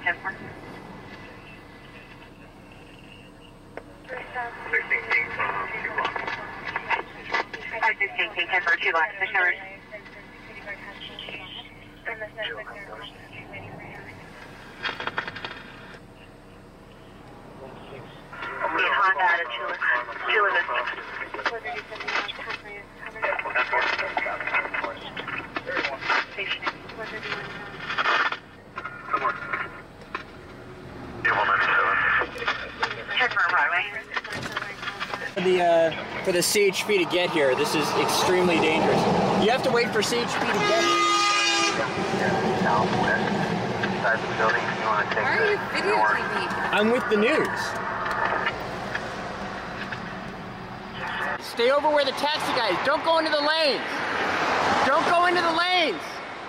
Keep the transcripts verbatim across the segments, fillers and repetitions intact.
ten four. sixteen King from two blocks. five sixteen King ten four, two blocks, push over. The Honda out of Chula. Chula Vista. Stationing. Come on. ten four Broadway. For the, uh, for the C H P to get here, this is extremely dangerous. You have to wait for C H P to get here. Southwest side of the building. If you want to take Why are you videotaping? I'm with the news. Stay over where the taxi guy is. Don't go into the lanes. Don't go into the lanes.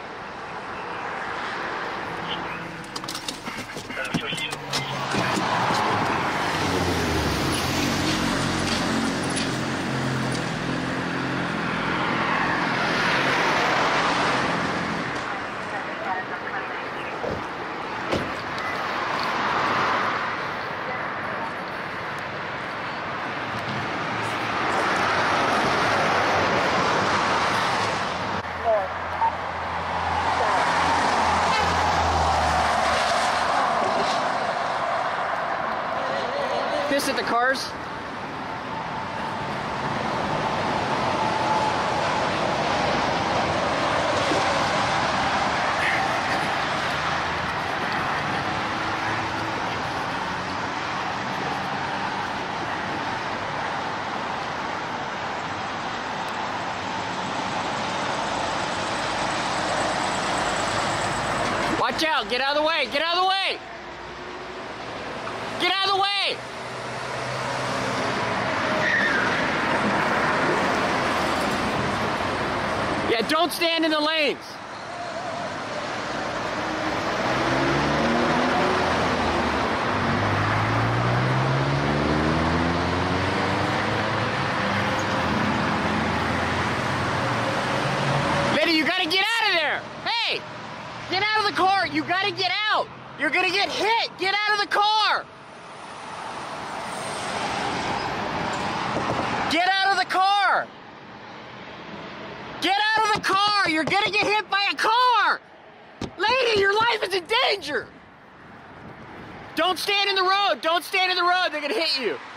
Piss at the cars. Watch out, get out of the way, get out of the way! Get out of the way! Yeah, don't stand in the lanes. Lady, you gotta get out of there. Hey, get out of the car. You gotta get out. You're gonna get hit. Get out of the car. Get out of the car. Get out of the car! You're gonna get hit by a car! Lady, your life is in danger! Don't stand in the road! Don't stand in the road! They're gonna hit you!